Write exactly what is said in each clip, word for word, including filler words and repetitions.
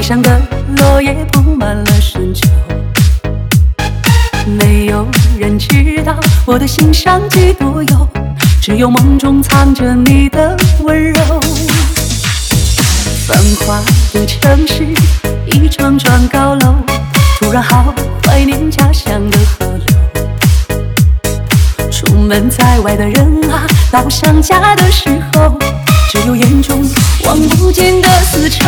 上的落叶铺满了深秋，没有人知道我的心上几多忧，只有梦中藏着你的温柔。繁华的城市，一幢幢高楼，突然好怀念家乡的河流。出门在外的人啊，到想家的时候，只有眼中望不见的丝绸。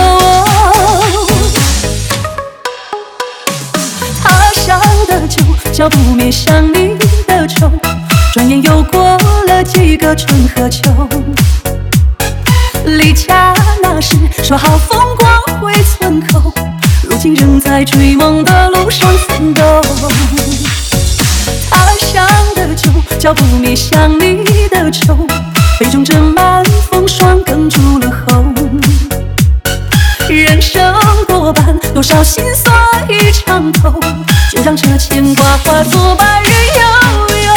他乡的酒，浇不灭想你的愁，转眼又过了几个春和秋。离家那时说好风光会村口，如今仍在追梦的路上奋斗。他乡的酒，浇不灭想你的愁，杯中斟满风霜，哽住了喉。人生多半多少心酸一场空，就让这牵挂化作白日悠悠。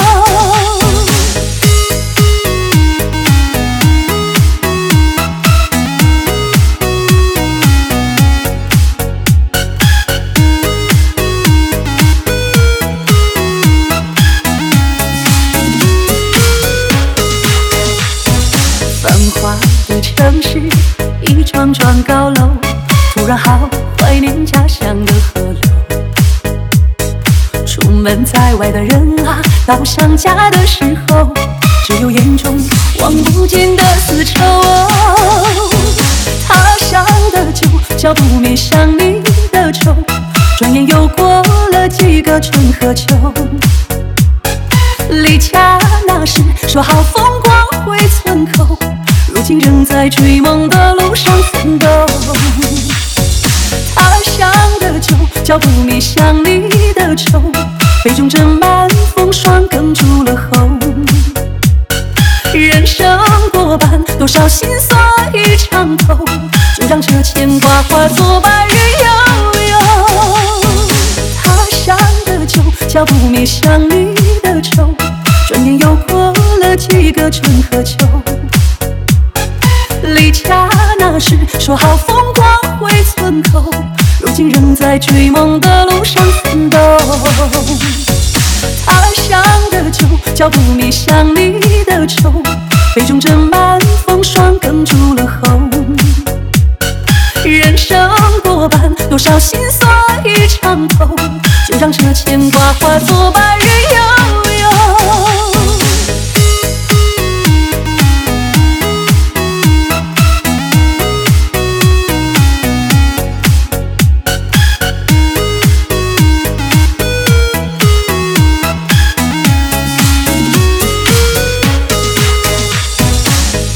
繁华的城市，一幢幢高楼，突然好怀念家乡的河流。出门在外的人啊，到想家的时候，只有眼中望不见的丝绸。他乡的酒，浇不灭想你的愁，转眼又过了几个春和秋。离家那时说好风光会村口，如今仍在追梦的路上奋斗。他乡的酒，浇不灭想你的愁，杯中斟满风霜，哽住了喉。人生多半多少心酸一场空，就让这牵挂化作白日悠悠。他乡的酒，浇不灭想你的愁，转眼又过了几个春和秋。离家那时说好风光会村口，如今仍在追梦的路上奋斗。他乡的酒，浇不灭想你的愁，杯中斟满风霜，哽住了喉。人生多半多少心酸一场空，就让这牵挂化作白日悠悠。